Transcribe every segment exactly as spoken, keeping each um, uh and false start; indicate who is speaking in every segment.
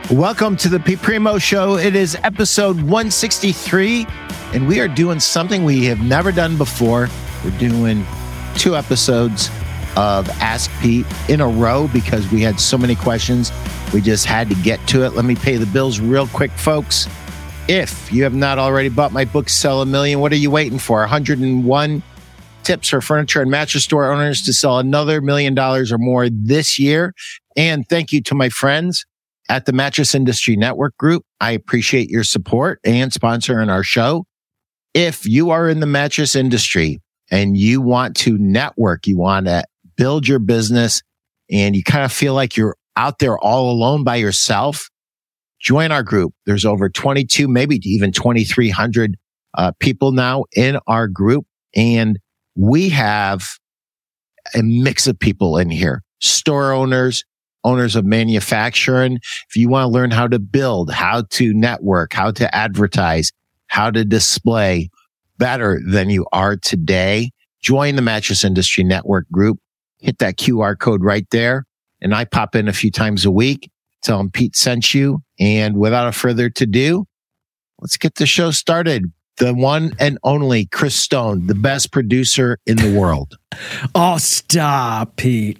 Speaker 1: Welcome to the Pete Primo Show. It is episode one sixty-three, and we are doing something we have never done before. We're doing two episodes of Ask Pete in a row because we had so many questions. We just had to get to it. Let me pay the bills real quick, folks. If you have not already bought my book, Sell a Million, what are you waiting for? one hundred one tips for furniture and mattress store owners to sell another million dollars or more this year. And thank you to my friends at the Mattress Industry Network Group. I appreciate your support and sponsoring our show. If you are in the mattress industry and you want to network, you want to build your business, and you kind of feel like you're out there all alone by yourself, join our group. There's over twenty-two, maybe even twenty-three hundred uh, people now in our group. And we have a mix of people in here, store owners, owners of manufacturing. If you want to learn how to build, how to network, how to advertise, how to display better than you are today, join the Mattress Industry Network Group. Hit that Q R code right there. And I pop in a few times a week. Tell them Pete sent you. And without a further ado, let's get the show started. The one and only Chris Stone, the best producer in the world.
Speaker 2: Oh, stop, Pete.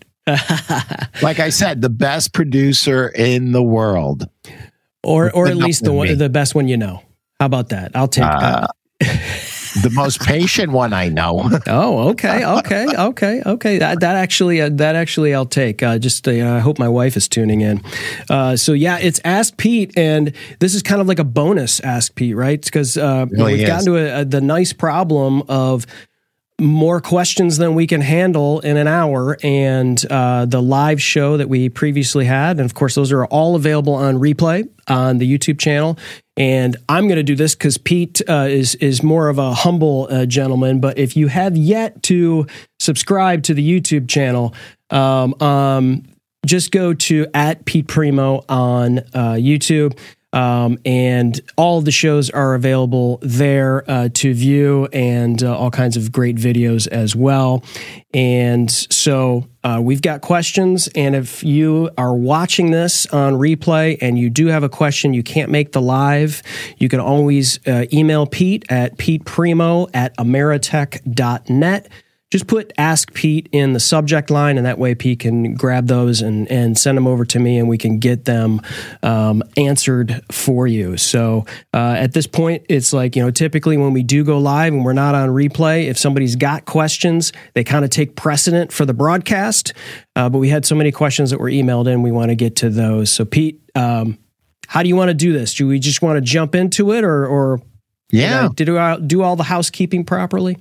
Speaker 1: Like I said, the best producer in the world.
Speaker 2: Or or at least the one, the best one you know. How about that? I'll take
Speaker 1: uh, the most patient one I know.
Speaker 2: Oh, okay, okay, okay, okay. That that actually uh, that actually I'll take. Uh, just uh, I hope my wife is tuning in. Uh, so yeah, it's Ask Pete, and this is kind of like a bonus Ask Pete, right? Because uh, really we've is. gotten to a, a, the nice problem of more questions than we can handle in an hour, and uh, the live show that we previously had, and of course those are all available on replay on the YouTube channel. And I'm going to do this because Pete uh, is is more of a humble uh, gentleman. But if you have yet to subscribe to the YouTube channel, um, um, just go to at Pete Primo on uh, YouTube. Um, and all of the shows are available there uh, to view, and uh, all kinds of great videos as well. And so uh, we've got questions, and if you are watching this on replay and you do have a question, you can't make the live, you can always uh, email Pete at peteprimo at ameritech dot net. Just put Ask Pete in the subject line, and that way Pete can grab those and, and send them over to me, and we can get them um, answered for you. So uh, at this point, it's like, you know, typically when we do go live and we're not on replay, if somebody's got questions, they kind of take precedent for the broadcast. Uh, but we had so many questions that were emailed in, we want to get to those. So Pete, um, how do you want to do this? Do we just want to jump into it, or, or
Speaker 1: yeah,
Speaker 2: did I do all the housekeeping properly?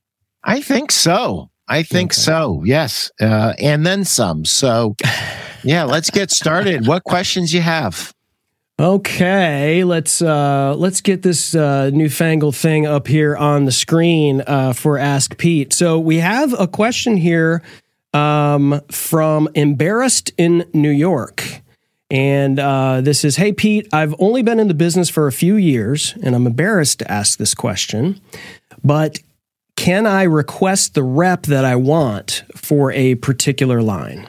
Speaker 1: I think so. I think okay. so. Yes. Uh, and then some. So yeah, let's get started. What questions you have?
Speaker 2: Okay, let's uh, let's get this uh, newfangled thing up here on the screen uh, for Ask Pete. So we have a question here um, from Embarrassed in New York. And uh, this is, hey, Pete, I've only been in the business for a few years, and I'm embarrassed to ask this question, but can I request the rep that I want for a particular line?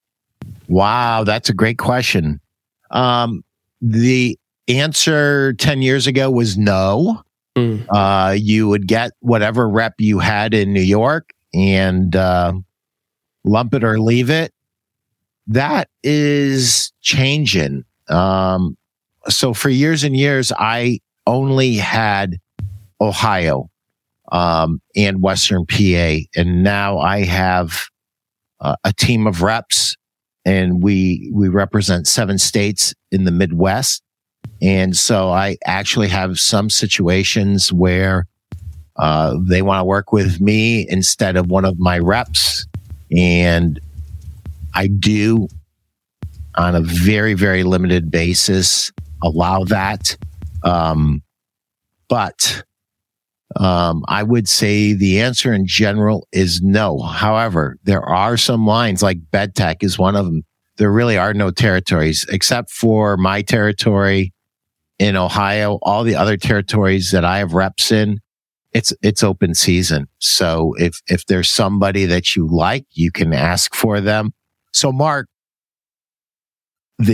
Speaker 1: Wow, that's a great question. Um, the answer ten years ago was no. Mm. Uh, you would get whatever rep you had in New York and uh, lump it or leave it. That is changing. Um, so for years and years, I only had Ohio um, and Western P A. And now I have uh, a team of reps, and we, we represent seven states in the Midwest. And so I actually have some situations where uh, they want to work with me instead of one of my reps. And I do, on a very, very limited basis, allow that. Um, but um, I would say the answer in general is no. However, there are some lines, like BedTech is one of them. There really are no territories except for my territory in Ohio. All the other territories that I have reps in, it's it's open season. So if if there's somebody that you like, you can ask for them. So Mark, the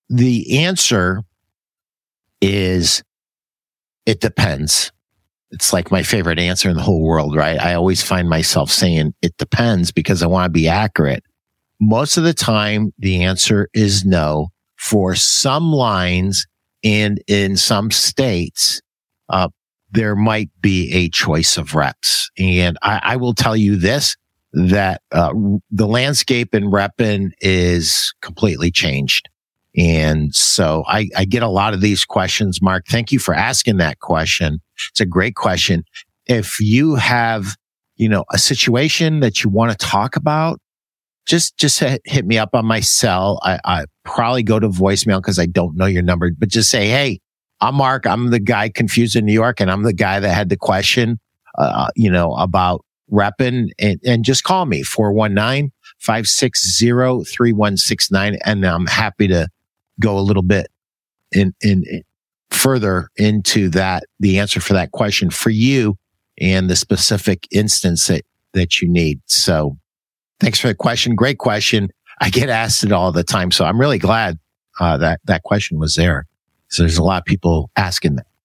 Speaker 1: the answer is it depends. It's like my favorite answer in the whole world, right? I always find myself saying it depends because I want to be accurate. Most of the time, the answer is no. For some lines and in some states, uh, there might be a choice of reps. And I, I will tell you this, that uh, the landscape in repping is completely changed. And so I, I get a lot of these questions, Mark. Thank you for asking that question. It's a great question. If you have, you know, a situation that you want to talk about, just, just hit me up on my cell. I, I probably go to voicemail because I don't know your number, but just say, hey, I'm Mark. I'm the guy confused in New York, and I'm the guy that had the question, uh, you know, about repping, and, and just call me four one nine, five six zero, three one six nine. And I'm happy to go a little bit in, in, in further into that, the answer for that question for you and the specific instance that, that you need. So thanks for the question. Great question. I get asked it all the time. So I'm really glad, uh, that that question was there. So there's a lot of people asking that.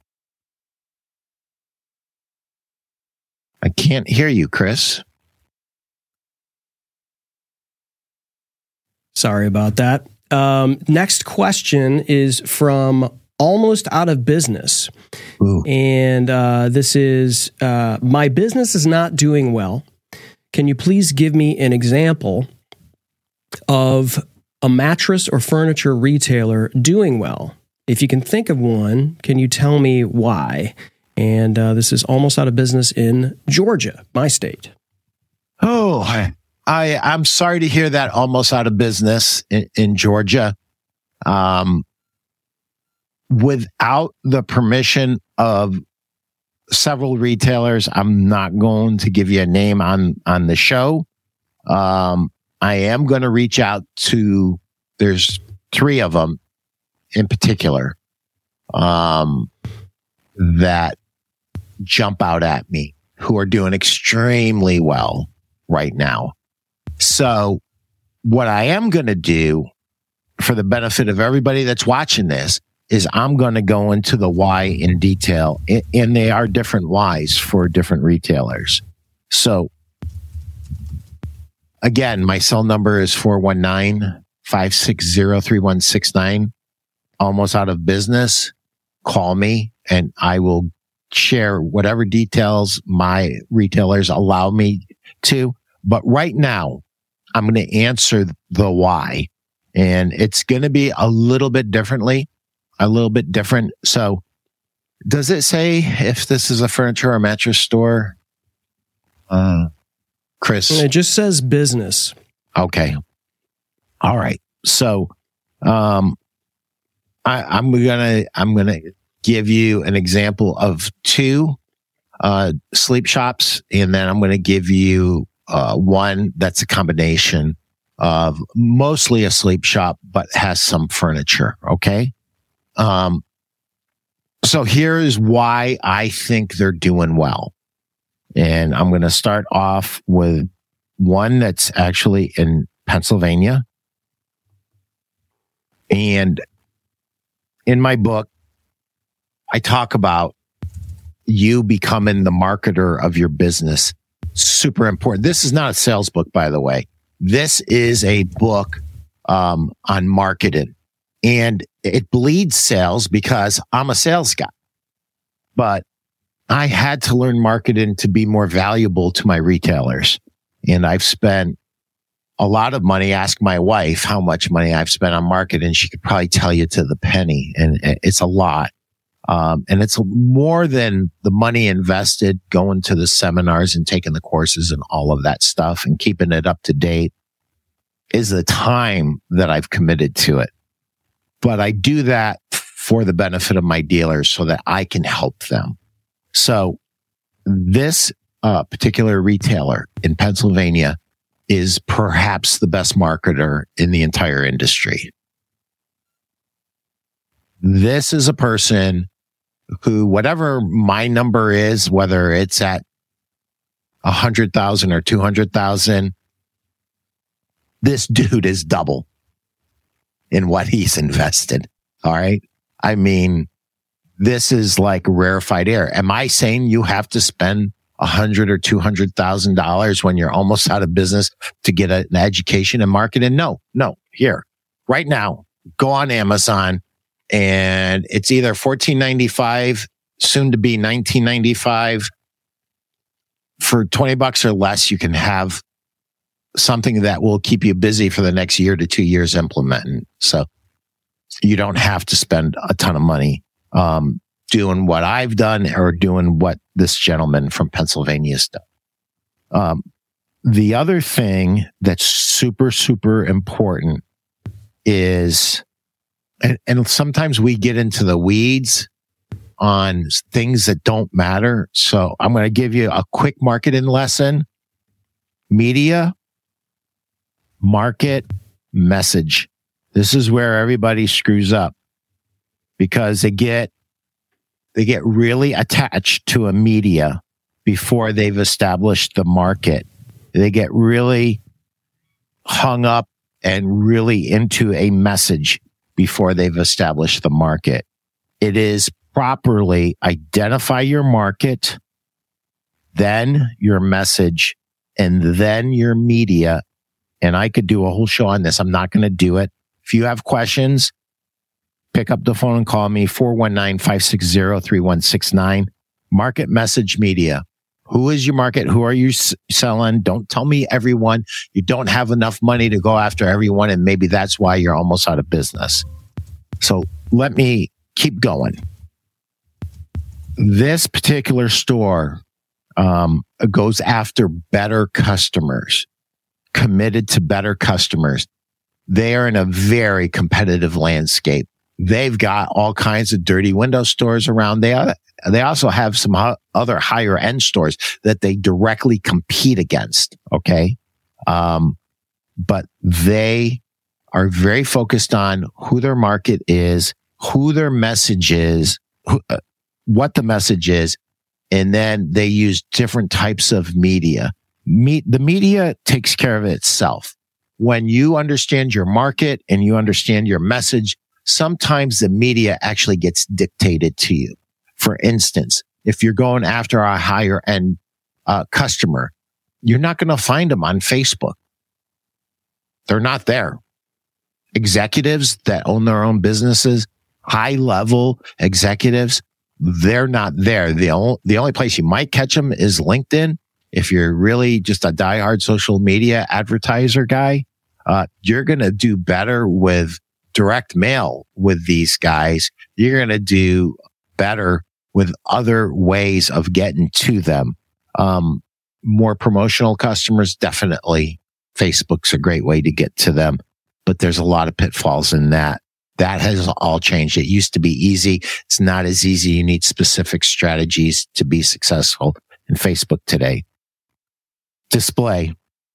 Speaker 1: I can't hear you, Chris.
Speaker 2: Sorry about that. Um, next question is from Almost Out of Business.
Speaker 1: Ooh.
Speaker 2: And uh, this is, uh, my business is not doing well. Can you please give me an example of a mattress or furniture retailer doing well? If you can think of one, can you tell me why? And uh, this is Almost Out of Business in Georgia, my state.
Speaker 1: Oh, I, I I'm sorry to hear that. Almost Out of Business in, in Georgia. Um, without the permission of several retailers, I'm not going to give you a name on on the show. Um, I am going to reach out to. There's three of them in particular um, that jump out at me, who are doing extremely well right now. So what I am going to do for the benefit of everybody that's watching this is I'm going to go into the why in detail, and they are different whys for different retailers. So again, my cell number is four one nine, five six zero, three one six nine. Almost Out of Business. Call me and I will share whatever details my retailers allow me to. But right now, I'm going to answer the why. And it's going to be a little bit differently, a little bit different. So does it say if this is a furniture or mattress store? Uh, Chris?
Speaker 2: It just says business.
Speaker 1: Okay. All right. So, um, I, I'm gonna I'm gonna give you an example of two uh, sleep shops, and then I'm gonna give you uh, one that's a combination of mostly a sleep shop, but has some furniture. Okay. Um. So here is why I think they're doing well, and I'm gonna start off with one that's actually in Pennsylvania, and in my book, I talk about you becoming the marketer of your business. Super important. This is not a sales book, by the way. This is a book um, on marketing, and it bleeds sales because I'm a sales guy. But I had to learn marketing to be more valuable to my retailers, and I've spent a lot of money. Ask my wife how much money I've spent on marketing. She could probably tell you to the penny, and it's a lot. Um, and it's more than the money invested going to the seminars and taking the courses and all of that stuff and keeping it up to date is the time that I've committed to it. But I do that for the benefit of my dealers so that I can help them. So this uh, particular retailer in Pennsylvania is perhaps the best marketer in the entire industry. This is a person who, whatever my number is, whether it's at a hundred thousand or two hundred thousand, this dude is double. in what he's invested. All right. I mean, this is like rarefied air. Am I saying you have to spend a hundred or two hundred thousand dollars when you're almost out of business to get an education and marketing? No, no. Here, right now, go on Amazon, and it's either fourteen ninety-five, soon to be nineteen ninety-five. For twenty bucks or less, you can have something that will keep you busy for the next year to two years implementing. So you don't have to spend a ton of money um, doing what I've done or doing what this gentleman from Pennsylvania has done. Um, the other thing that's super, super important is, and, and sometimes we get into the weeds on things that don't matter. So I'm going to give you a quick marketing lesson. Media, market, message. This is where everybody screws up because they get they get really attached to a media before they've established the market. They get really hung up and really into a message before they've established the market. It is properly identify your market, then your message, and then your media. And I could do a whole show on this. I'm not going to do it. If you have questions, pick up the phone and call me, four one nine, five six zero, three one six nine. Market, message, media. Who is your market? Who are you s- selling? Don't tell me everyone. You don't have enough money to go after everyone, and maybe that's why you're almost out of business. So let me keep going. This particular store um, goes after better customers, committed to better customers. They are in a very competitive landscape. They've got all kinds of dirty window stores around. They are, they also have some ho- other higher end stores that they directly compete against. Okay. Um, but they are very focused on who their market is, who their message is, who, uh, what the message is. And then they use different types of media. Me- the media takes care of itself. When you understand your market and you understand your message, sometimes the media actually gets dictated to you. For instance, if you're going after a higher end uh, customer, you're not going to find them on Facebook. They're not there. Executives that own their own businesses, high level executives, they're not there. The only, the only place you might catch them is LinkedIn. If you're really just a diehard social media advertiser guy, uh, you're going to do better with direct mail with these guys. You're going to do better with other ways of getting to them. Um, more promotional customers, definitely Facebook's a great way to get to them, but there's a lot of pitfalls in that. That has all changed. It used to be easy. It's not as easy. You need specific strategies to be successful in Facebook today. Display.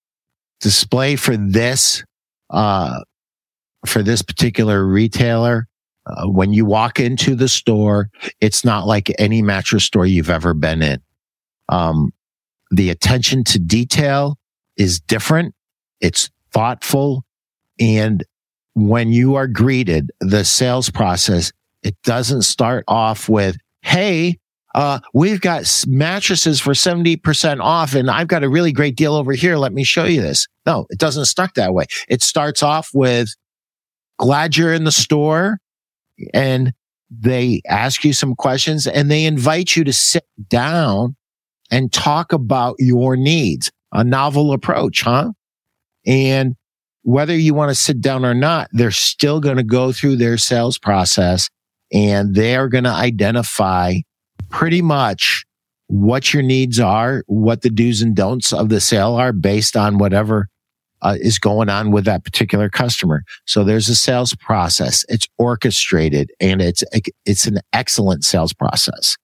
Speaker 1: Display for this, uh, for this particular retailer. Uh, when you walk into the store, it's not like any mattress store you've ever been in. Um, the attention to detail is different. It's thoughtful. And when you are greeted, the sales process, it doesn't start off with, hey, Uh, we've got mattresses for seventy percent off and I've got a really great deal over here. Let me show you this. No, it doesn't start that way. It starts off with, glad you're in the store, and they ask you some questions and they invite you to sit down and talk about your needs. A novel approach, huh? And whether you want to sit down or not, they're still going to go through their sales process and they are going to identify pretty much what your needs are, what the do's and don'ts of the sale are based on whatever uh, is going on with that particular customer. So there's a sales process. It's orchestrated and it's, it's an excellent sales process.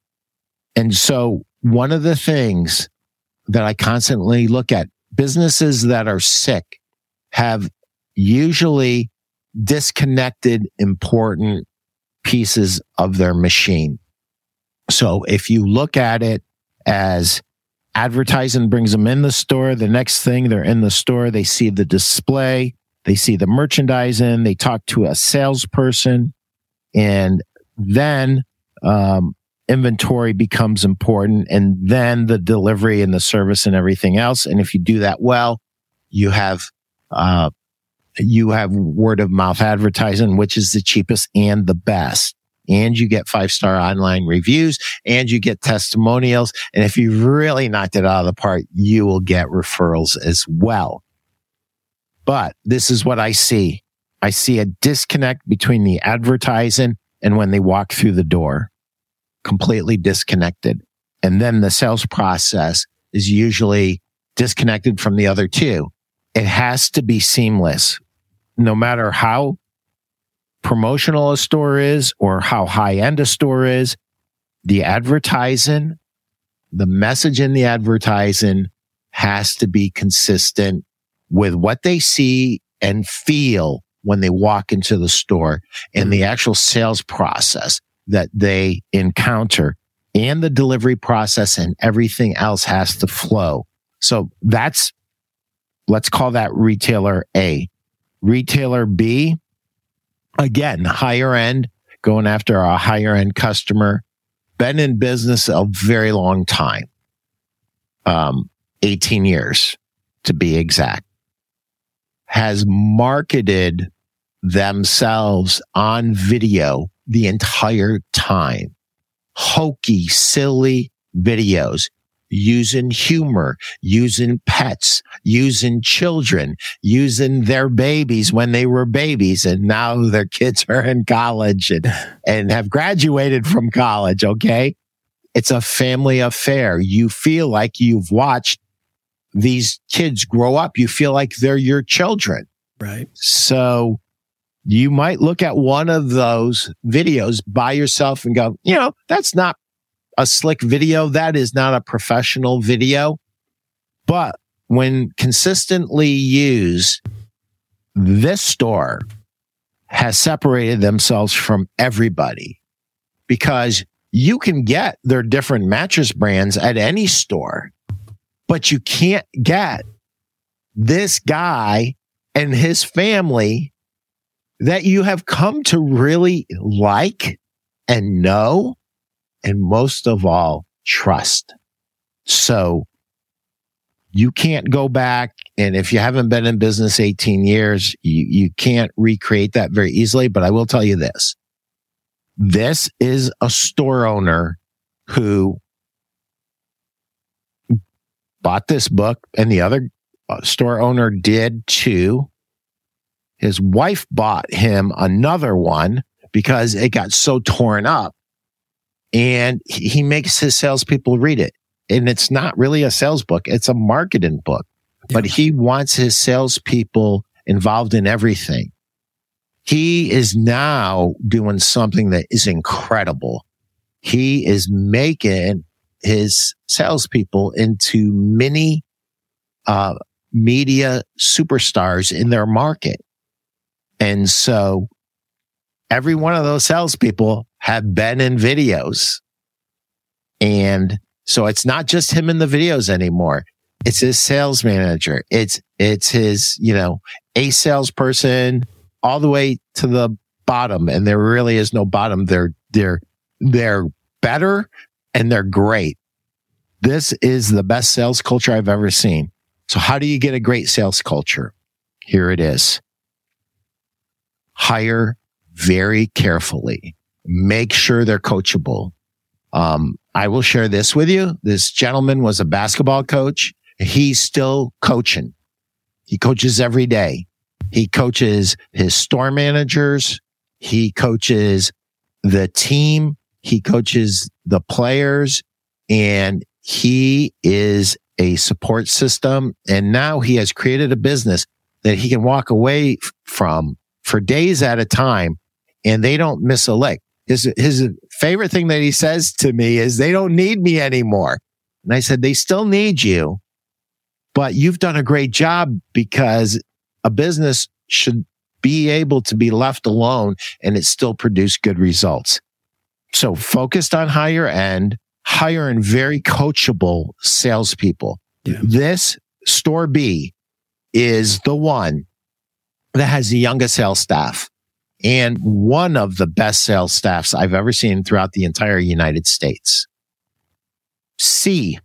Speaker 1: And so one of the things that I constantly look at, businesses that are sick have usually disconnected important pieces of their machine. So if you look at it as advertising brings them in the store, the next thing they're in the store, they see the display, they see the merchandising, they talk to a salesperson, and then um, inventory becomes important, and then the delivery and the service and everything else. And if you do that well, you have uh, you have word of mouth advertising, which is the cheapest and the best. And you get five-star online reviews, and you get testimonials. And if you really knocked it out of the park, you will get referrals as well. But this is what I see. I see a disconnect between the advertising and when they walk through the door. Completely disconnected. And then the sales process is usually disconnected from the other two. It has to be seamless. No matter how promotional a store is or how high-end a store is, the advertising, the message in the advertising has to be consistent with what they see and feel when they walk into the store, and the actual sales process that they encounter, and the delivery process and everything else has to flow. So that's, let's call that retailer A. Retailer B, again, higher end, going after a higher end customer, been in business a very long time, um, eighteen years to be exact, has marketed themselves on video the entire time. Hokey, silly videos, using humor, using pets, using children, using their babies when they were babies, and now their kids are in college and, and have graduated from college, okay? It's a family affair. You feel like you've watched these kids grow up. You feel like they're your children.
Speaker 2: Right.
Speaker 1: So you might look at one of those videos by yourself and go, you know, that's not a slick video. That is not a professional video. But when consistently used, this store has separated themselves from everybody, because you can get their different mattress brands at any store, but you can't get this guy and his family that you have come to really like and know, and most of all, trust. So you can't go back, and if you haven't been in business eighteen years, you, you can't recreate that very easily. But I will tell you this. This is a store owner who bought this book, and the other store owner did too. His wife bought him another one because it got so torn up, and he makes his salespeople read it. And it's not really a sales book. It's a marketing book, yeah. But he wants his salespeople involved in everything. He is now doing something that is incredible. He is making his salespeople into mini uh, media superstars in their market. And so every one of those salespeople have been in videos. And so it's not just him in the videos anymore. It's his sales manager. It's, it's his, you know, a salesperson all the way to the bottom. And there really is no bottom. They're, they're, they're better and they're great. This is the best sales culture I've ever seen. So how do you get a great sales culture? Here it is. Hire very carefully. Make sure they're coachable. Um, I will share this with you. This gentleman was a basketball coach. He's still coaching. He coaches every day. He coaches his store managers. He coaches the team. He coaches the players, and he is a support system. And now he has created a business that he can walk away from for days at a time, and they don't miss a lick. His, his favorite thing that he says to me is, they don't need me anymore. And I said, they still need you, but you've done a great job, because a business should be able to be left alone and it still produce good results. So focused on higher end, hiring very coachable salespeople. Yeah. This store B is the one that has the youngest sales staff and one of the best sales staffs I've ever seen throughout the entire United States. C.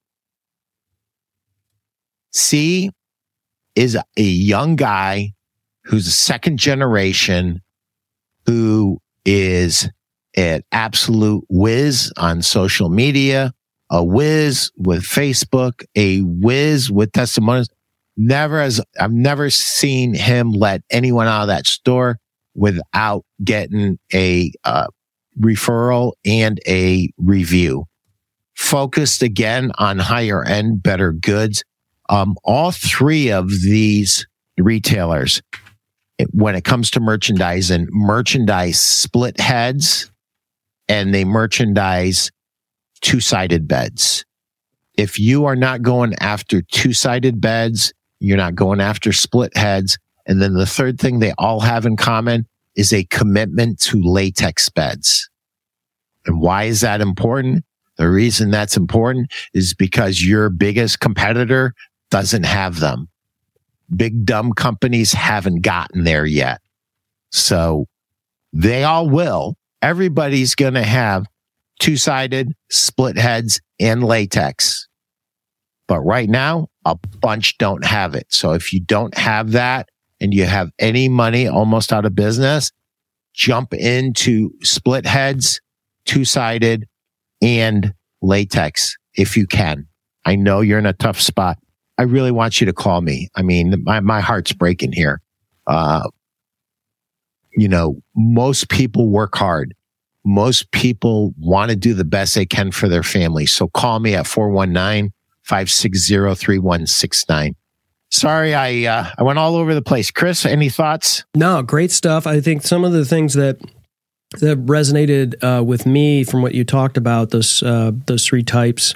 Speaker 1: C is a young guy who's a second generation, who is an absolute whiz on social media, a whiz with Facebook, a whiz with testimonials. Never has, I've never seen him let anyone out of that store without getting a uh, referral and a review. Focused again on higher end, better goods. Um, all three of these retailers, when it comes to merchandising, merchandise split heads and they merchandise two-sided beds. If you are not going after two-sided beds, you're not going after split heads. And then the third thing they all have in common is a commitment to latex beds. And why is that important? The reason that's important is because your biggest competitor doesn't have them. Big dumb companies haven't gotten there yet. So they all will. Everybody's going to have two-sided, split heads, and latex. But right now, a bunch don't have it. So if you don't have that and you have any money almost out of business, jump into split heads, two-sided, and latex if you can. I know you're in a tough spot. I really want you to call me. I mean, my, my heart's breaking here. Uh, you know, most people work hard. Most people want to do the best they can for their family. So call me at four one nine, five six zero, three one six nine. Sorry, I uh, I went all over the place. Chris, any thoughts?
Speaker 2: No, great stuff. I think some of the things that that resonated uh, with me from what you talked about, those uh, those three types.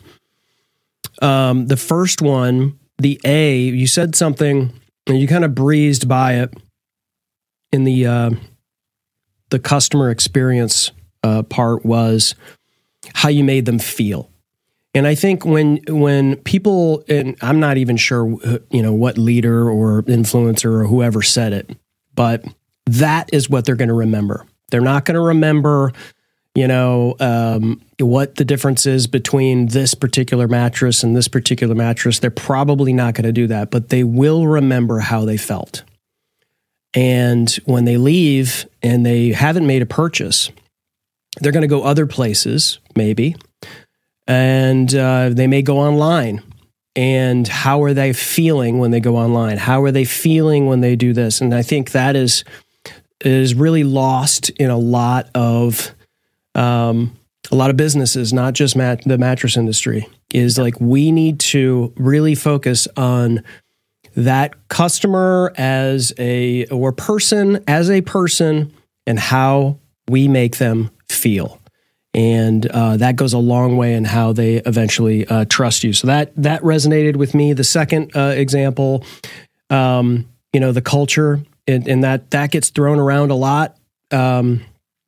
Speaker 2: Um, the first one, the A, you said something and you kind of breezed by it in the uh, the customer experience uh, part, was how you made them feel. And I think when when people, and I'm not even sure, you know, what leader or influencer or whoever said it, but that is what they're going to remember. They're not going to remember, you know, um, what the difference is between this particular mattress and this particular mattress. They're probably not going to do that, but they will remember how they felt. And when they leave and they haven't made a purchase, they're going to go other places, maybe, and uh, they may go online. And how are they feeling when they go online? How are they feeling when they do this? And I think that is is really lost in a lot of um, a lot of businesses, not just mat- the mattress industry. Is like, we need to really focus on that customer as a or person as a person and how we make them feel. And uh, that goes a long way in how they eventually uh, trust you. So that that resonated with me. The second uh, example, um, you know, the culture, and, and that that gets thrown around a lot. Um,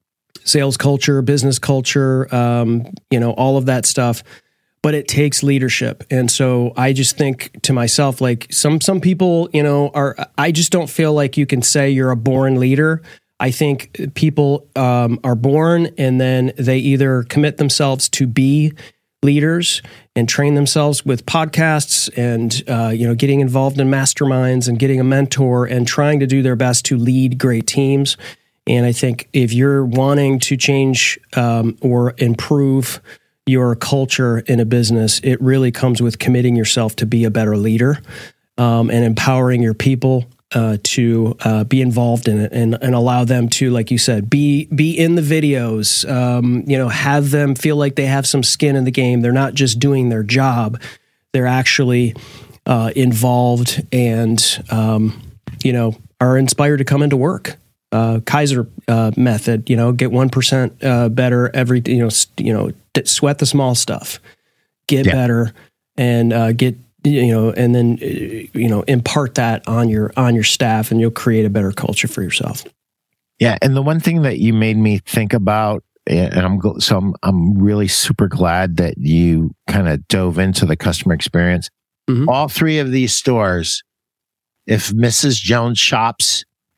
Speaker 2: sales culture, business culture, um, you know, all of that stuff. But it takes leadership. And so I just think to myself, like some some people, you know, are. I just don't feel like you can say you're a born leader. I think people um, are born and then they either commit themselves to be leaders and train themselves with podcasts and, uh, you know, getting involved in masterminds and getting a mentor and trying to do their best to lead great teams. And I think if you're wanting to change um, or improve your culture in a business, it really comes with committing yourself to be a better leader um, and empowering your people Uh, to uh, be involved in it and, and allow them to, like you said, be be in the videos, um, you know, have them feel like they have some skin in the game. They're not just doing their job. They're actually uh, involved and, um, you know, are inspired to come into work. Uh, Kaiser uh, method, you know, get one percent uh, better every, you know, st- you know, sweat the small stuff, get yeah. better and uh, get, you know, and then, you know, impart that on your, on your staff and you'll create a better culture for yourself.
Speaker 1: Yeah. And the one thing that you made me think about, and I'm, so I'm, I'm really super glad that you kind of dove into the customer experience. Mm-hmm. All three of these stores, if Missus Jones shops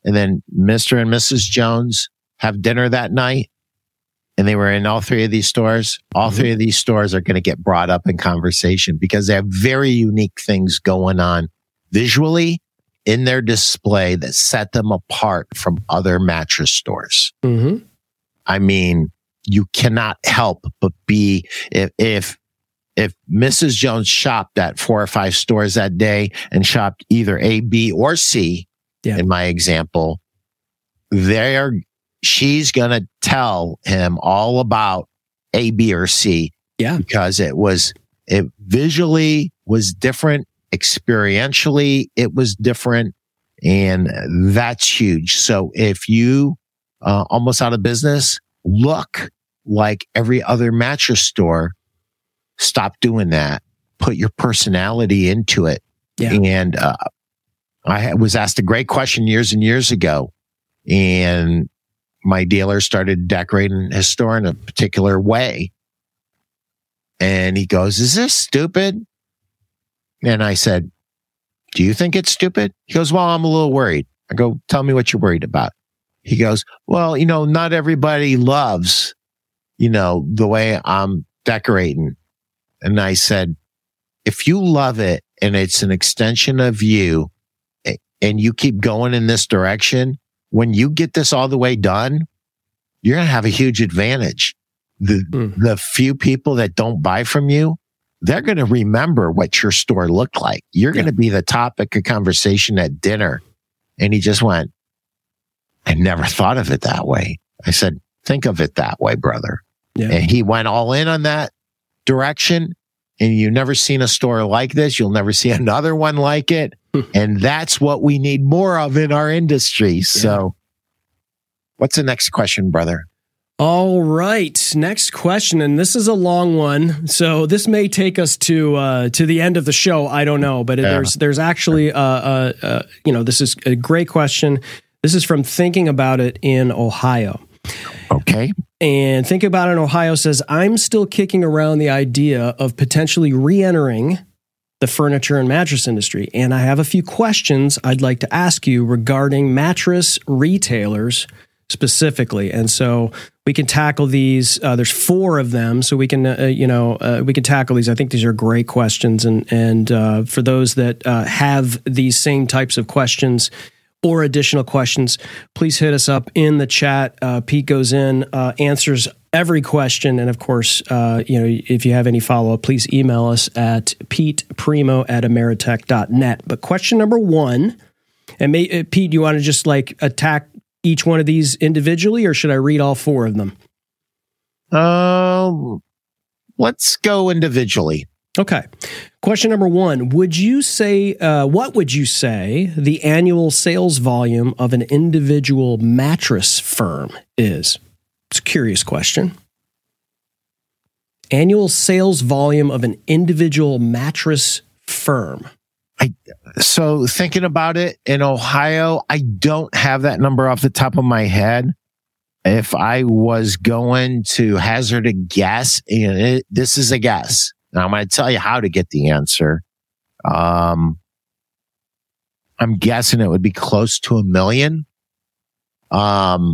Speaker 1: and then Mister and Missus Jones have dinner that night, and they were in all three of these stores, all mm-hmm. three of these stores are going to get brought up in conversation because they have very unique things going on visually in their display that set them apart from other mattress stores.
Speaker 2: Mm-hmm.
Speaker 1: I mean, you cannot help but be, if, if, if Missus Jones shopped at four or five stores that day and shopped either A, B, or C, yeah. in my example, they're, she's going to tell him all about A, B, or C.
Speaker 2: Yeah.
Speaker 1: Because it was, it visually was different. Experientially, it was different. And that's huge. So if you, uh, almost out of business, look like every other mattress store, stop doing that. Put your personality into it.
Speaker 2: Yeah.
Speaker 1: And, uh, I was asked a great question years and years ago, and my dealer started decorating his store in a particular way. And he goes, "Is this stupid?" And I said, "Do you think it's stupid?" He goes, "Well, I'm a little worried." I go, "Tell me what you're worried about." He goes, "Well, you know, not everybody loves, you know, the way I'm decorating." And I said, "If you love it and it's an extension of you and you keep going in this direction, when you get this all the way done, you're going to have a huge advantage. The, mm. the few people that don't buy from you, they're going to remember what your store looked like. You're yeah. going to be the topic of conversation at dinner." And he just went, "I never thought of it that way." I said, "Think of it that way, brother."
Speaker 2: Yeah.
Speaker 1: And he went all in on that direction. And you've never seen a store like this. You'll never see another one like it. And that's what we need more of in our industry. Yeah. So what's the next question, brother?
Speaker 2: All right. Next question. And this is a long one. So this may take us to uh, to the end of the show. I don't know. But yeah. there's there's actually, uh, uh, uh, you know, this is a great question. This is from Thinking About It in Ohio.
Speaker 1: Okay.
Speaker 2: And Think About It in Ohio says, "I'm still kicking around the idea of potentially re-entering the furniture and mattress industry. And I have a few questions I'd like to ask you regarding mattress retailers specifically." And so we can tackle these. Uh, there's four of them, so we can, uh, you know, uh, we can tackle these. I think these are great questions. And, and uh, for those that uh, have these same types of questions or additional questions, please hit us up in the chat. Uh, Pete goes in, uh, answers every question. And of course, uh, you know, if you have any follow-up, please email us at peteprimo at ameritech dot net. But question number one, and may, uh, Pete, you want to just like attack each one of these individually, or should I read all four of them?
Speaker 1: Um, let's go individually.
Speaker 2: Okay. Question number one, would you say, uh, what would you say the annual sales volume of an individual mattress firm is? It's a curious question. Annual sales volume of an individual mattress firm.
Speaker 1: I, so thinking about it, in Ohio, I don't have that number off the top of my head. If I was going to hazard a guess, and it, this is a guess. Now, I'm going to tell you how to get the answer. Um, I'm guessing it would be close to a million. Um,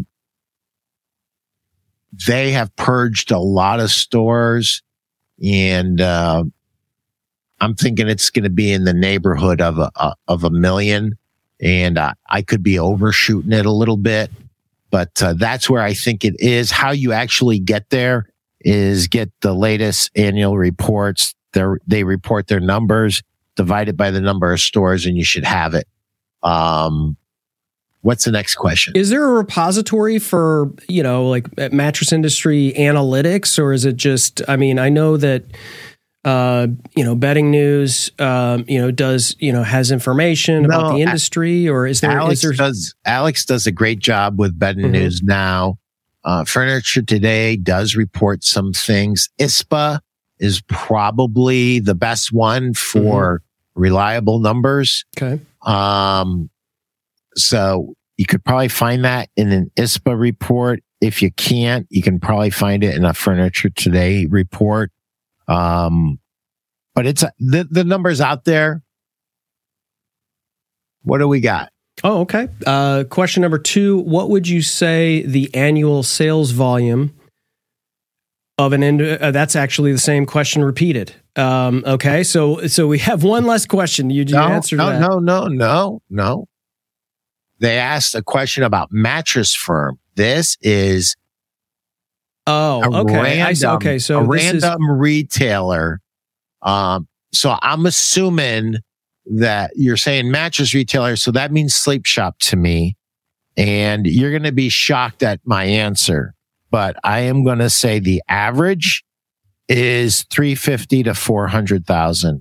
Speaker 1: they have purged a lot of stores, and uh, I'm thinking it's going to be in the neighborhood of a, a of a million. And uh, I could be overshooting it a little bit, but uh, that's where I think it is. How you actually get there is get the latest annual reports. They're, they report their numbers, divide it by the number of stores, and you should have it. Um, what's the next question?
Speaker 2: Is there a repository for, you know, like mattress industry analytics, or is it just, I mean, I know that, uh, you know, Bedding News, um, you know, does, you know, has information no, about the industry, or is there,
Speaker 1: Alex
Speaker 2: is there...
Speaker 1: does, Alex does a great job with Bedding mm-hmm. News now. Uh, Furniture Today does report some things. I S P A is probably the best one for mm-hmm. reliable numbers.
Speaker 2: Okay.
Speaker 1: Um, so you could probably find that in an I S P A report. If you can't, you can probably find it in a Furniture Today report. Um, but it's the, the numbers out there. What do we got?
Speaker 2: Oh, okay. Uh, question number two, what would you say the annual sales volume of an ind- uh, that's actually the same question repeated. Um, okay, so so we have one less question. You, you
Speaker 1: no,
Speaker 2: answered
Speaker 1: no,
Speaker 2: that.
Speaker 1: No, no, no, no. They asked a question about mattress firm. This is
Speaker 2: oh,
Speaker 1: a
Speaker 2: okay.
Speaker 1: random,
Speaker 2: I see. Okay, so
Speaker 1: a
Speaker 2: this
Speaker 1: random
Speaker 2: is-
Speaker 1: retailer. Um, so I'm assuming that you're saying mattress retailer, so that means sleep shop to me, and you're going to be shocked at my answer. But I am going to say the average is three fifty to four hundred thousand.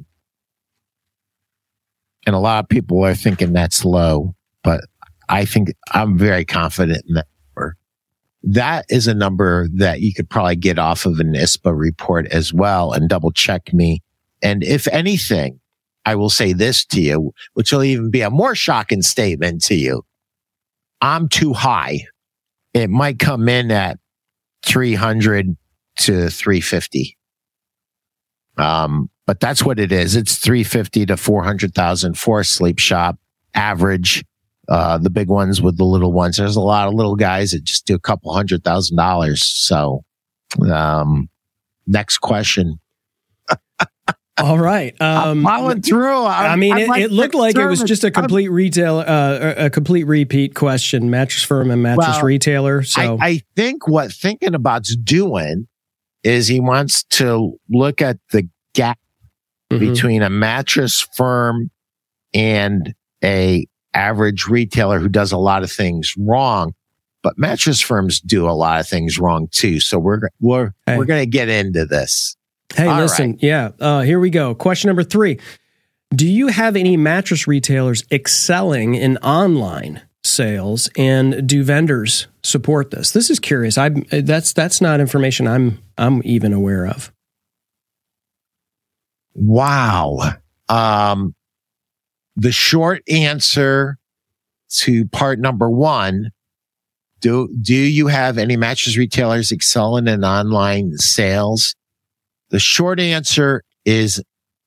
Speaker 1: And a lot of people are thinking that's low, but I think I'm very confident in that number. That is a number that you could probably get off of an I S P A report as well and double check me. And if anything, I will say this to you, which will even be a more shocking statement to you. I'm too high. It might come in at three hundred to three fifty. Um, but that's what it is. It's three fifty to four hundred thousand for a sleep shop average. Uh, the big ones with the little ones. There's a lot of little guys that just do a couple hundred thousand dollars. So, um, next question.
Speaker 2: All right. Um,
Speaker 1: I'm following through. I'm,
Speaker 2: I mean,
Speaker 1: I'm
Speaker 2: it,
Speaker 1: like
Speaker 2: it looked like it was just a complete retail, uh, a complete repeat question. Mattress firm and mattress
Speaker 1: Well,
Speaker 2: retailer. So
Speaker 1: I, I think what Thinking About's doing is he wants to look at the gap
Speaker 2: Mhm.
Speaker 1: between a mattress firm and a average retailer who does a lot of things wrong. But mattress firms do a lot of things wrong too. So we're we're
Speaker 2: Hey.
Speaker 1: we're going to get into this.
Speaker 2: Hey,
Speaker 1: All
Speaker 2: listen,
Speaker 1: right.
Speaker 2: yeah, uh, here we go. Question number three. Do you have any mattress retailers excelling in online sales, and do vendors support this? This is curious. I that's that's not information I'm I'm even aware of.
Speaker 1: Wow. Um, the short answer to part number one, do, do you have any mattress retailers excelling in online sales? The short answer is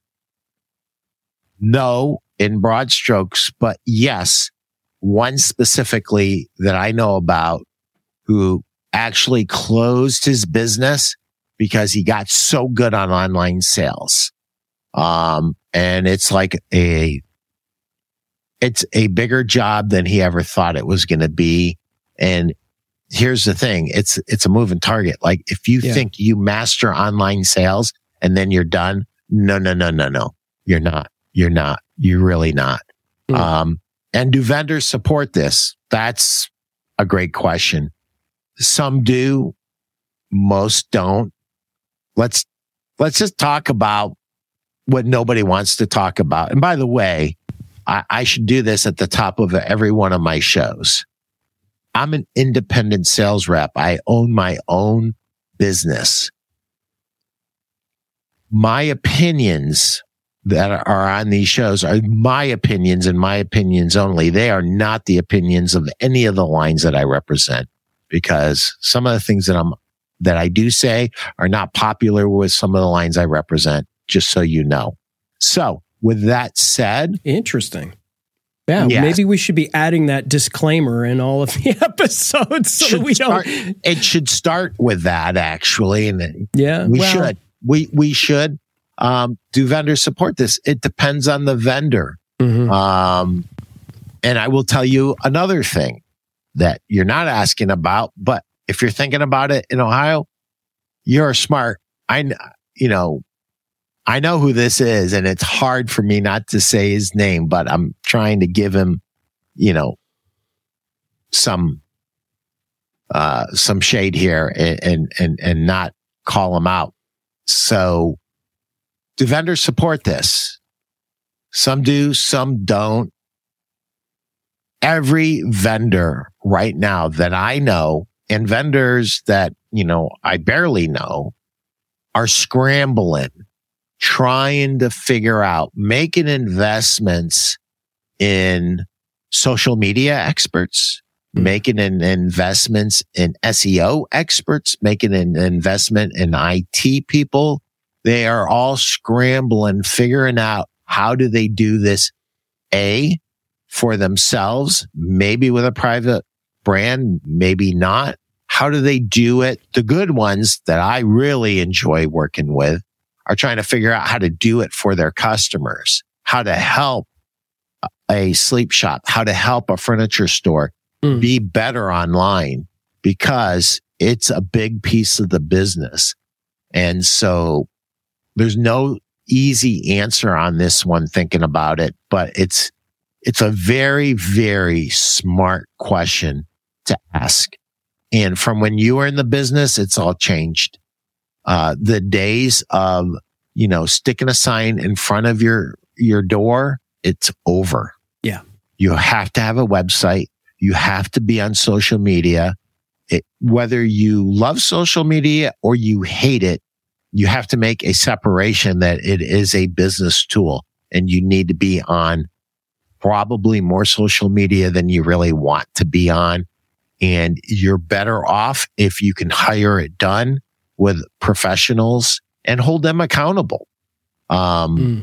Speaker 1: no in broad strokes, but yes, one specifically that I know about who actually closed his business because he got so good on online sales. Um, and it's like a, it's a bigger job than he ever thought it was going to be. And here's the thing. It's, it's a moving target. Like if you
Speaker 2: Yeah.
Speaker 1: think you master online sales and then you're done, no, no, no, no, no, you're not, you're not, you're really not.
Speaker 2: Mm.
Speaker 1: Um, and do vendors support this? That's a great question. Some do, most don't. Let's, let's just talk about what nobody wants to talk about. And by the way, I, I should do this at the top of every one of my shows. I'm an independent sales rep. I own my own business. My opinions that are on these shows are my opinions and my opinions only. They are not the opinions of any of the lines that I represent, because some of the things that I'm, that I do say are not popular with some of the lines I represent, just so you know. So with that said,
Speaker 2: Interesting. Yeah,
Speaker 1: Yes.
Speaker 2: maybe we should be adding that disclaimer in all of the episodes so
Speaker 1: should
Speaker 2: that we don't.
Speaker 1: start, it should start with that actually. And it-
Speaker 2: Yeah,
Speaker 1: we
Speaker 2: well,
Speaker 1: should, we, we should, um, do vendors support this? It depends on the vendor.
Speaker 2: mhm.
Speaker 1: Um, and I will tell you another thing that you're not asking about, but if you're thinking about it in Ohio, you're smart. I, kn- you know, I know who this is, and it's hard for me not to say his name, but I'm trying to give him, you know, some, uh, some shade here and, and, and, and not call him out. So do vendors support this? Some do, some don't. Every vendor right now that I know, and vendors that, you know, I barely know, are scrambling, trying to figure out, making investments in social media experts,
Speaker 2: Mm.
Speaker 1: making an investments in S E O experts, making an investment in I T people. They are all scrambling, figuring out how do they do this, A, for themselves, maybe with a private brand, maybe not. How do they do it? The good ones that I really enjoy working with are trying to figure out how to do it for their customers, how to help a sleep shop, how to help a furniture store mm. be better online, because it's a big piece of the business. And so there's no easy answer on this one thinking about it, but it's, it's a very, very smart question to ask. And from when you were in the business, it's all changed. Uh, the days of, you know, sticking a sign in front of your, your door, it's over.
Speaker 2: Yeah.
Speaker 1: You have to have a website. You have to be on social media. It, whether you love social media or you hate it, you have to make a separation that it is a business tool, and you need to be on probably more social media than you really want to be on. And you're better off if you can hire it done with professionals and hold them accountable. Um, mm.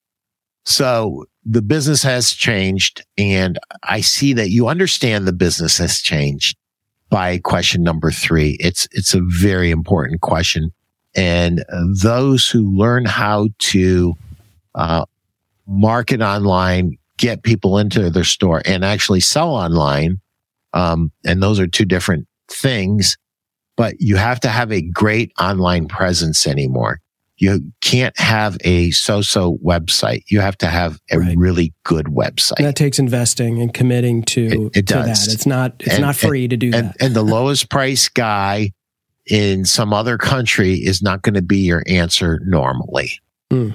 Speaker 1: So the business has changed, and I see that you understand the business has changed by question number three. It's, it's a very important question. And those who learn how to, uh, market online, get people into their store and actually sell online, Um, and those are two different things, but you have to have a great online presence anymore. You can't have a so-so website. You have to have a right. really good website.
Speaker 2: And that takes investing and committing to,
Speaker 1: it, it
Speaker 2: to
Speaker 1: does.
Speaker 2: that. It's not, it's
Speaker 1: and,
Speaker 2: not free
Speaker 1: and,
Speaker 2: to do
Speaker 1: and,
Speaker 2: that.
Speaker 1: And the lowest price guy in some other country is not going to be your answer normally. Mm.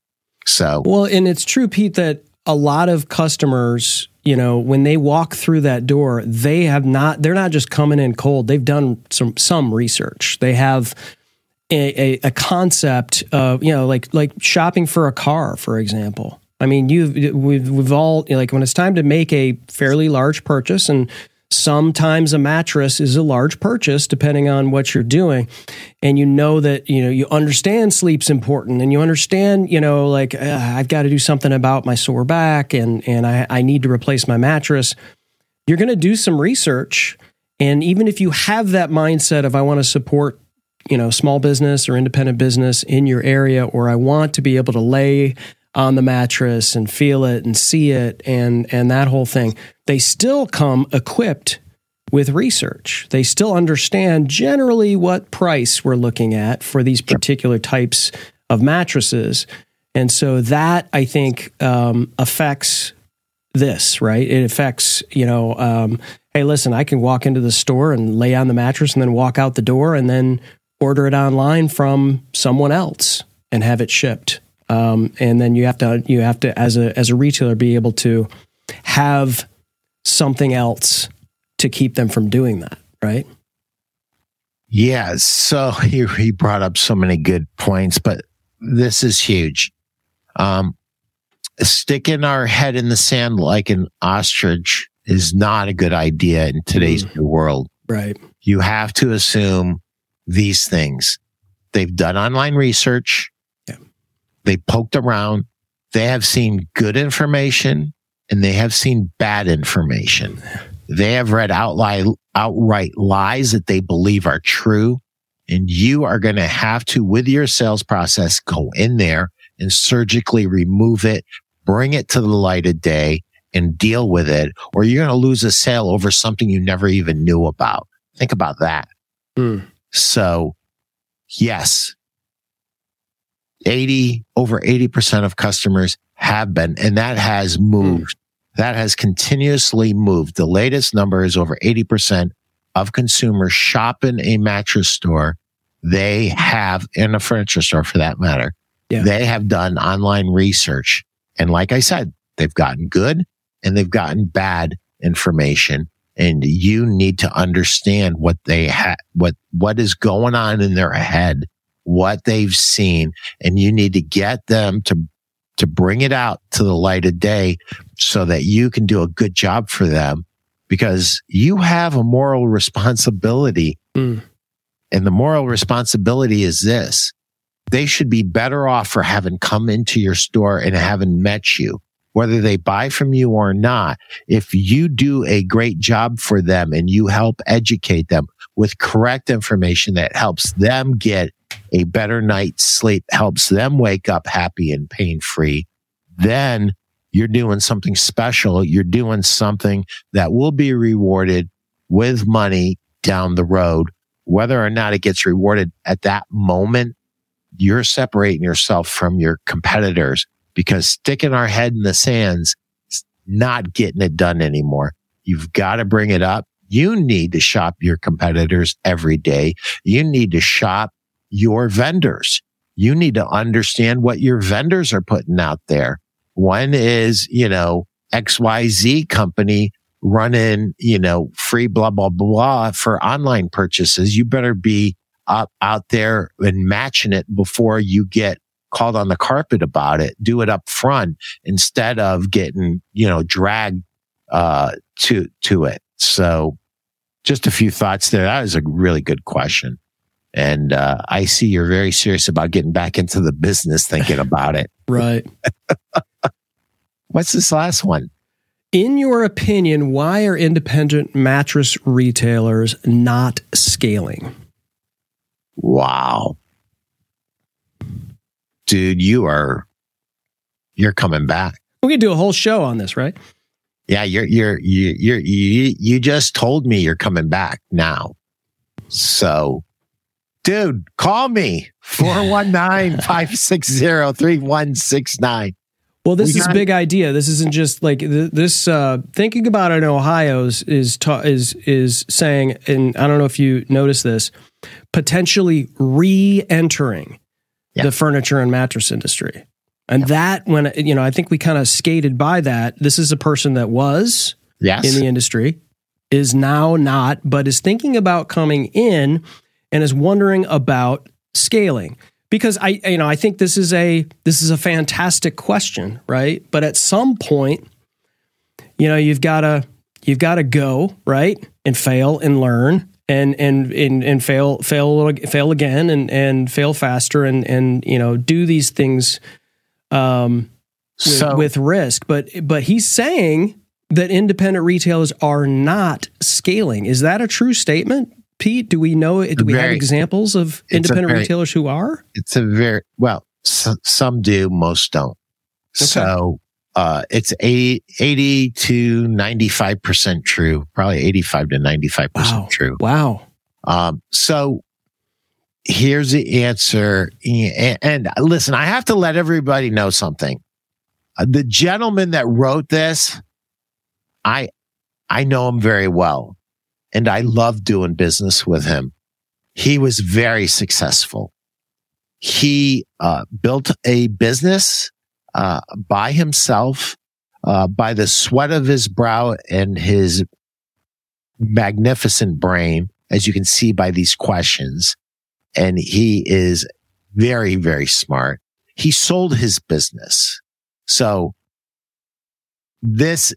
Speaker 1: So,
Speaker 2: well, and it's true, Pete, that a lot of customers, you know, when they walk through that door, they have not, they're not just coming in cold. They've done some, some research. They have a, a, a concept of, you know, like, like shopping for a car, for example. I mean, you've, we've, we've all, you know, like when it's time to make a fairly large purchase, and sometimes a mattress is a large purchase depending on what you're doing. And you know that, you know, you understand sleep's important, and you understand, you know, like uh, I've got to do something about my sore back, and, and I, I need to replace my mattress. You're going to do some research. And even if you have that mindset of, I want to support, you know, small business or independent business in your area, or I want to be able to lay on the mattress and feel it and see it and, and that whole thing, they still come equipped with research. They still understand generally what price we're looking at for these particular types of mattresses. And so that, I think, um, affects this, right? It affects, you know, um, hey, listen, I can walk into the store and lay on the mattress and then walk out the door and then order it online from someone else and have it shipped. Um, and then you have to, you have to, as a, as a retailer, be able to have something else to keep them from doing that. Right.
Speaker 1: Yeah. So he, he brought up so many good points, but this is huge. Um, sticking our head in the sand like an ostrich is not a good idea in today's mm. new world.
Speaker 2: Right.
Speaker 1: You have to assume these things. They've done online research. They poked around. They have seen good information, and they have seen bad information. They have read outli- outright lies that they believe are true. And you are going to have to, with your sales process, go in there and surgically remove it, bring it to the light of day, and deal with it, or you're going to lose a sale over something you never even knew about. Think about that. Mm. So, yes. eighty, over eighty percent of customers have been, and that has moved. Mm. That has continuously moved. The latest number is over eighty percent of consumers shop in a mattress store. They have, in a furniture store for that matter, yeah. they have done online research. And like I said, they've gotten good and they've gotten bad information. And you need to understand what they ha- what, what is going on in their head, what they've seen, and you need to get them to, to bring it out to the light of day so that you can do a good job for them, because you have a moral responsibility. Mm. And the moral responsibility is this: they should be better off for having come into your store and having met you whether they buy from you or not, if you do a great job for them and you help educate them with correct information that helps them get a better night's sleep, helps them wake up happy and pain-free, then you're doing something special. You're doing something that will be rewarded with money down the road. Whether or not it gets rewarded at that moment, you're separating yourself from your competitors, because sticking our head in the sands is not getting it done anymore. You've got to bring it up. You need to shop your competitors every day. You need to shop your vendors. You need to understand what your vendors are putting out there. One is, you know, X Y Z company running, you know, free blah, blah, blah for online purchases. You better be up out there and matching it before you get called on the carpet about it. Do it up front instead of getting, you know, dragged, uh, to, to it. So just a few thoughts there. That is a really good question. And, uh, I see you're very serious about getting back into the business thinking about it.
Speaker 2: Right.
Speaker 1: What's this last one?
Speaker 2: In your opinion, why are independent mattress retailers not scaling?
Speaker 1: Wow. Dude, you are, you're coming back.
Speaker 2: We could do a whole show on this, right?
Speaker 1: Yeah, you're, you're, you, you're, you, you just told me you're coming back now. So, dude, call me four one nine, five six zero, three one six nine.
Speaker 2: Well, this
Speaker 1: we
Speaker 2: is a big idea. This isn't just like th- this, uh, thinking about it in Ohio is, is, ta- is, is saying, and I don't know if you noticed this, potentially re-entering yeah. the furniture and mattress industry. And yeah. that, when, you know, I think we kind of skated by that. This is a person that was
Speaker 1: yes.
Speaker 2: in the industry, is now not, but is thinking about coming in and is wondering about scaling. Because I, you know, I think this is a, this is a fantastic question, right? But at some point, you know, you've got to, you've got to go, right? And fail and learn. And, and, and, and fail, fail, fail again and, and fail faster and, and, you know, do these things, um, with,
Speaker 1: so,
Speaker 2: with risk. But, but he's saying that independent retailers are not scaling. Is that a true statement, Pete? Do we know, do we very, have examples of independent very, retailers who are?
Speaker 1: It's a very, well, so, some do, most don't. Okay. So, Uh, it's eighty, eighty to ninety-five percent true, probably eighty-five to ninety-five percent
Speaker 2: wow.
Speaker 1: true.
Speaker 2: Wow.
Speaker 1: Um, so here's the answer. And, and listen, I have to let everybody know something. Uh, the gentleman that wrote this, I, I know him very well, and I love doing business with him. He was very successful. He, uh, built a business Uh, by himself, uh, by the sweat of his brow and his magnificent brain, as you can see by these questions. And he is very, very smart. He sold his business. So this,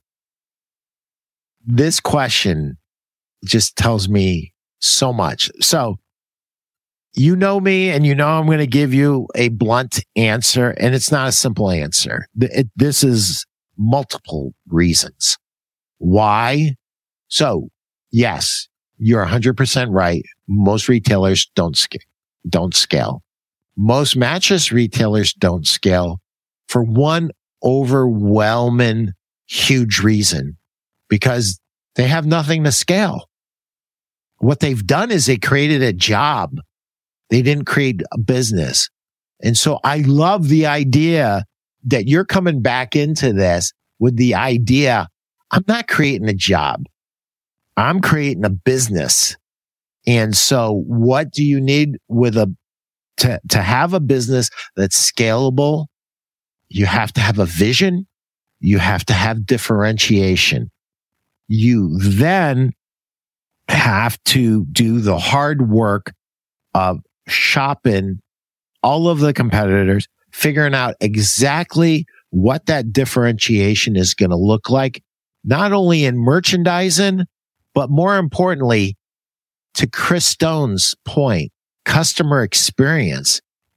Speaker 1: this question just tells me so much. So, you know me, and you know I'm going to give you a blunt answer, and it's not a simple answer. It, this is multiple reasons. Why? So, yes, you're one hundred percent right. Most retailers don't scale. Don't scale. Most mattress retailers don't scale for one overwhelming, huge reason, because they have nothing to scale. What they've done is they created a job. They didn't create a business. And so I love the idea that you're coming back into this with the idea, I'm not creating a job. I'm creating a business. And so what do you need with a, to, to have a business that's scalable? You have to have a vision. You have to have differentiation. You then have to do the hard work of shopping all of the competitors, figuring out exactly what that differentiation is going to look like, not only in merchandising, but more importantly, to Chris Stone's point, customer experience.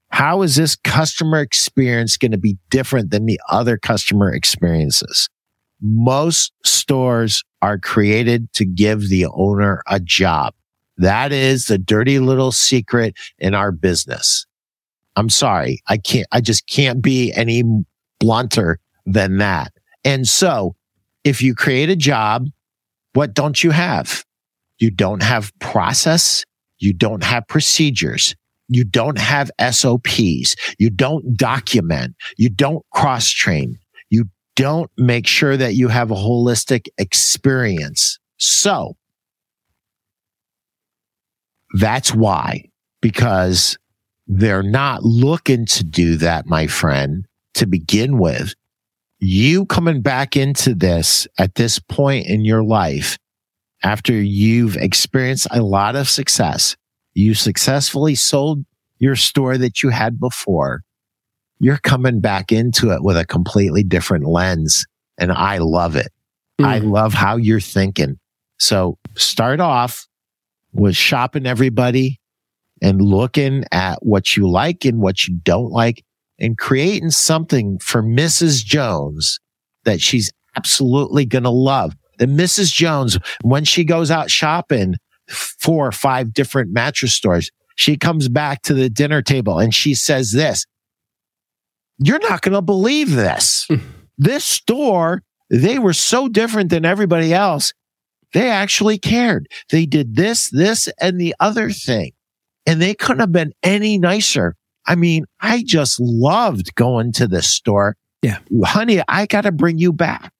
Speaker 1: How is this customer experience going to be different than the other customer experiences? Most stores are created to give the owner a job. That is the dirty little secret in our business. I'm sorry. I can't, I just can't be any blunter than that. And so if you create a job, what don't you have? You don't have process. You don't have procedures. You don't have S O Ps. You don't document. You don't cross-train. You don't make sure that you have a holistic experience. So that's why, because they're not looking to do that, my friend, to begin with. You coming back into this at this point in your life, after you've experienced a lot of success, you successfully sold your store that you had before, you're coming back into it with a completely different lens. And I love it. Mm. I love how you're thinking. So start off with shopping everybody and looking at what you like and what you don't like and creating something for Missus Jones that she's absolutely going to love. And Missus Jones, when she goes out shopping four or five different mattress stores, she comes back to the dinner table and she says this, "You're not going to believe this. This store, they were so different than everybody else. They actually cared. They did this, this, and the other thing. And they couldn't have been any nicer. I mean, I just loved going to this store.
Speaker 2: Yeah.
Speaker 1: Honey, I got to bring you back."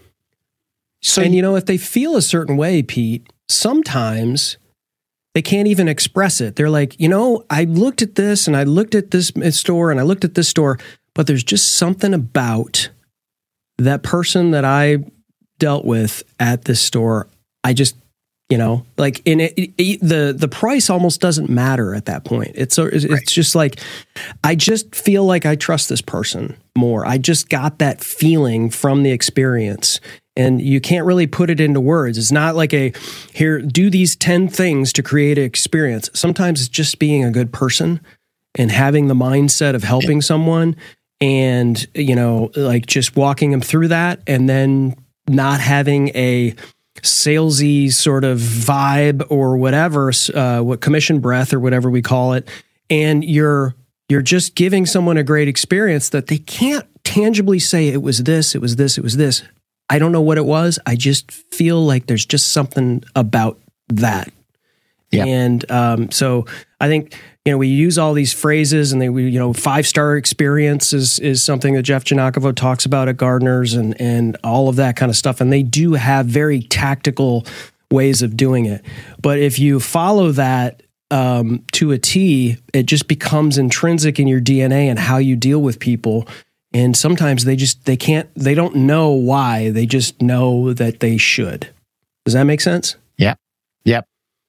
Speaker 2: So, and you know, if they feel a certain way, Pete, sometimes they can't even express it. They're like, you know, I looked at this and I looked at this store and I looked at this store, but there's just something about that person that I dealt with at this store. I just, you know, like in it, it, the the price almost doesn't matter at that point. It's it's right. Just like, I just feel like I trust this person more. I just got that feeling from the experience. And you can't really put it into words. It's not like a, here, do these ten things to create an experience. Sometimes it's just being a good person and having the mindset of helping someone and, you know, like just walking them through that and then not having a salesy sort of vibe or whatever, uh, what commission breath or whatever we call it. And you're, you're just giving someone a great experience that they can't tangibly say it was this, it was this, it was this. I don't know what it was. I just feel like there's just something about that. Yep. And um, so I think, you know, we use all these phrases and they, we, you know, five-star experience is, is something that Jeff Giannakavo talks about at Gardeners and, and all of that kind of stuff. And they do have very tactical ways of doing it. But if you follow that um, to a T, it just becomes intrinsic in your D N A and how you deal with people. And sometimes they just, they can't, they don't know why. They just know that they should. Does that make sense?
Speaker 1: Yep. Yep.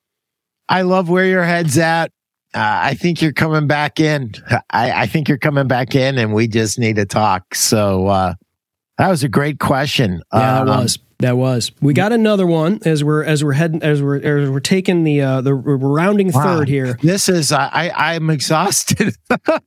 Speaker 1: I love where your head's at. Uh, I think you're coming back in. I, I think you're coming back in and we just need to talk. So uh, that was a great question.
Speaker 2: Yeah,
Speaker 1: um,
Speaker 2: that was. That was. We got another one as we're as we're heading as we're as we're taking the uh, the we're rounding wow. third here.
Speaker 1: This is uh, I I'm exhausted.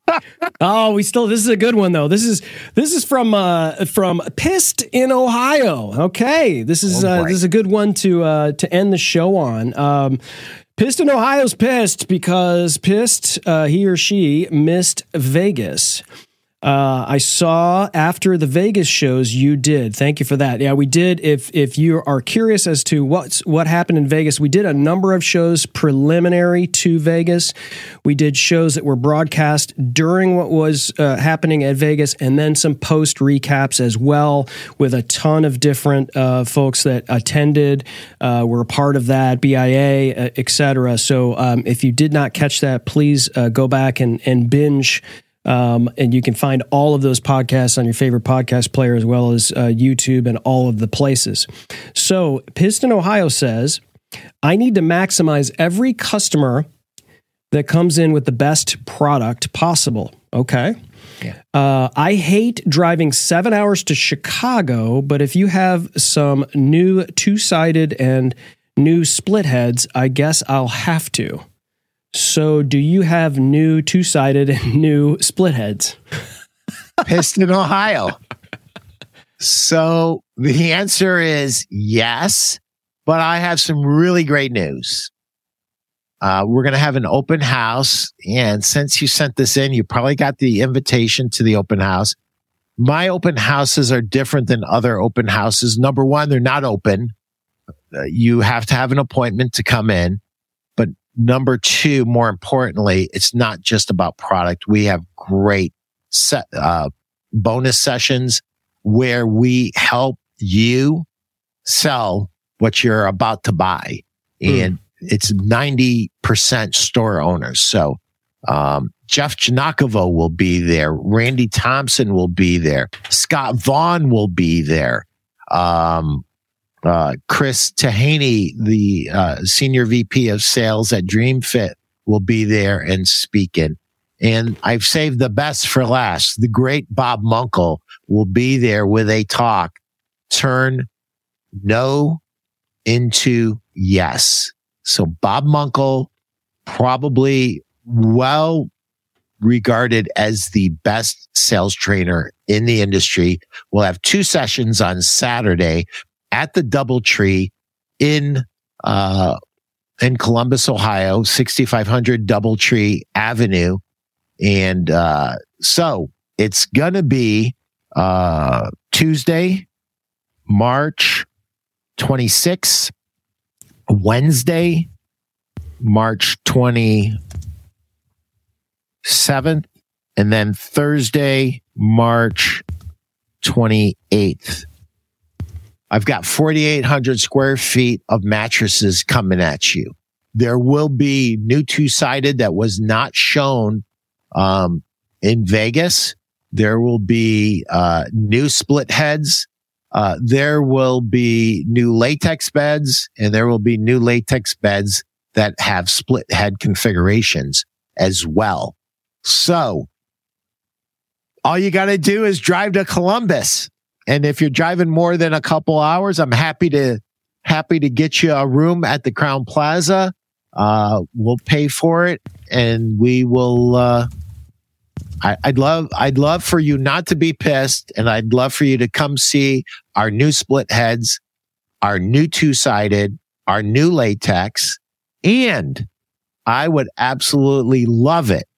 Speaker 2: Oh, we still. This is a good one though. This is this is from uh, from Pissed in Ohio. Okay, this is oh, uh, this is a good one to uh, to end the show on. Um, Pissed in Ohio's pissed because Pissed uh, he or she missed Vegas. Uh, I saw after the Vegas shows you did. Thank you for that. Yeah, we did. If if you are curious as to what's what happened in Vegas, we did a number of shows preliminary to Vegas. We did shows that were broadcast during what was uh, happening at Vegas, and then some post recaps as well, with a ton of different uh, folks that attended, uh, were a part of that, B I A, uh, et cetera. So um, if you did not catch that, please uh, go back and and binge. Um, and you can find all of those podcasts on your favorite podcast player, as well as uh, YouTube and all of the places. So Pissed in Ohio says, I need to maximize every customer that comes in with the best product possible. Okay. Yeah. Uh, I hate driving seven hours to Chicago, but if you have some new two-sided and new split heads, I guess I'll have to. So do you have new two-sided and new split heads?
Speaker 1: Piston, Ohio. So the answer is yes, but I have some really great news. Uh, we're going to have an open house. And since you sent this in, you probably got the invitation to the open house. My open houses are different than other open houses. Number one, they're not open. Uh, you have to have an appointment to come in. But number two, more importantly, it's not just about product. We have great set, uh, bonus sessions where we help you sell what you're about to buy. Mm. And it's ninety percent store owners. So, um, Jeff Janakovo will be there. Randy Thompson will be there. Scott Vaughn will be there. Um, uh, Chris Tahaney, the, uh, senior V P of sales at DreamFit, will be there and speaking. And I've saved the best for last. The great Bob Munkle will be there with a talk. Turn no into yes. So Bob Munkle, probably well regarded as the best sales trainer in the industry, will have two sessions on Saturday at the Doubletree in, uh, in Columbus, Ohio, sixty-five hundred Doubletree Avenue. And, uh, so it's going to be, uh, Tuesday, March twenty-sixth, Wednesday, March twenty-seventh, and then Thursday, March twenty-eighth. I've got forty-eight hundred square feet of mattresses coming at you. There will be new two-sided that was not shown um, in Vegas. There will be uh, new split heads. Uh, there will be new latex beds, and there will be new latex beds that have split head configurations as well. So all you got to do is drive to Columbus. And if you're driving more than a couple hours, I'm happy to, happy to get you a room at the Crowne Plaza. Uh, we'll pay for it, and we will, uh, I, I'd love, I'd love for you not to be pissed, and I'd love for you to come see our new split heads, our new two-sided, our new latex, and I would absolutely love it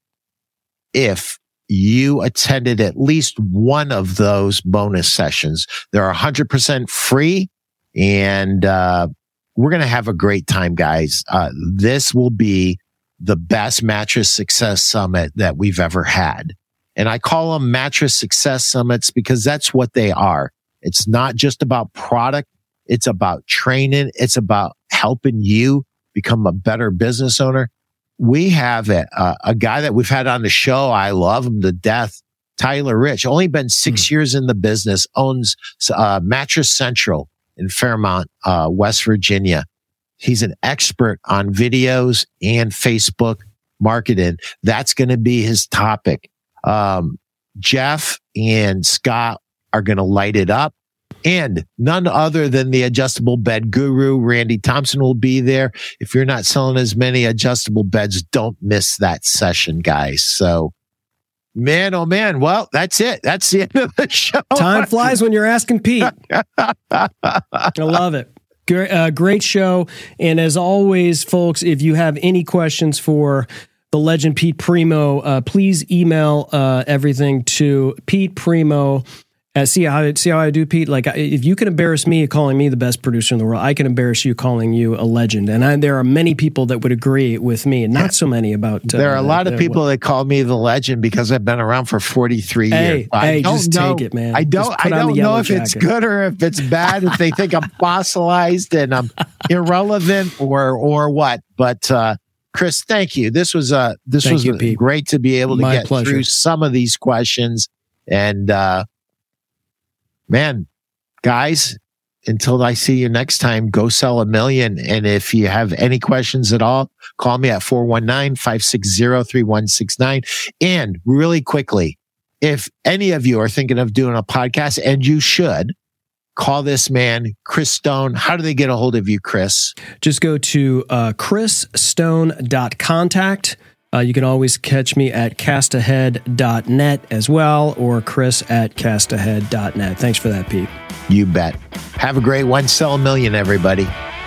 Speaker 1: if you attended at least one of those bonus sessions. They're one hundred percent free, and uh, we're going to have a great time, guys. Uh, this will be the best Mattress Success Summit that we've ever had. And I call them Mattress Success Summits because that's what they are. It's not just about product. It's about training. It's about helping you become a better business owner. We have a, uh, a guy that we've had on the show. I love him to death. Tyler Rich, only been six mm. years in the business, owns uh, Mattress Central in Fairmont, uh, West Virginia. He's an expert on videos and Facebook marketing. That's going to be his topic. Um, Jeff and Scott are going to light it up. And none other than the adjustable bed guru, Randy Thompson, will be there. If you're not selling as many adjustable beds, don't miss that session, guys. So, man, oh man. Well, that's it. That's the end of the show.
Speaker 2: Time flies when you're asking Pete. I love it. Great, uh, great show. And as always, folks, if you have any questions for the legend Pete Primo, uh, please email uh, everything to Pete Primo. Uh, see how see how I do, Pete? Like, if you can embarrass me calling me the best producer in the world, I can embarrass you calling you a legend. And I, there are many people that would agree with me, and not so many about. Uh,
Speaker 1: there are a lot
Speaker 2: uh,
Speaker 1: of people that call me the legend because I've been around for forty-three
Speaker 2: hey,
Speaker 1: years.
Speaker 2: I hey,
Speaker 1: don't
Speaker 2: just
Speaker 1: know,
Speaker 2: take it, man.
Speaker 1: I don't. I don't know if jacket. It's good or if it's bad. If they think I'm fossilized and I'm irrelevant or or what. But uh, Chris, thank you. This was uh this thank was you, great to be able to My get pleasure. through some of these questions and. uh Man, guys, until I see you next time, go sell a million. And if you have any questions at all, call me at four one nine, five six zero, three one six nine. And really quickly, if any of you are thinking of doing a podcast, and you should, Call this man, Chris Stone. How do they get a hold of you, Chris?
Speaker 2: Just go to uh, chris stone dot contact. Uh, you can always catch me at cast ahead dot net as well, or chris at cast ahead dot net. Thanks for that, Pete.
Speaker 1: You bet. Have a great one. Sell a million, everybody.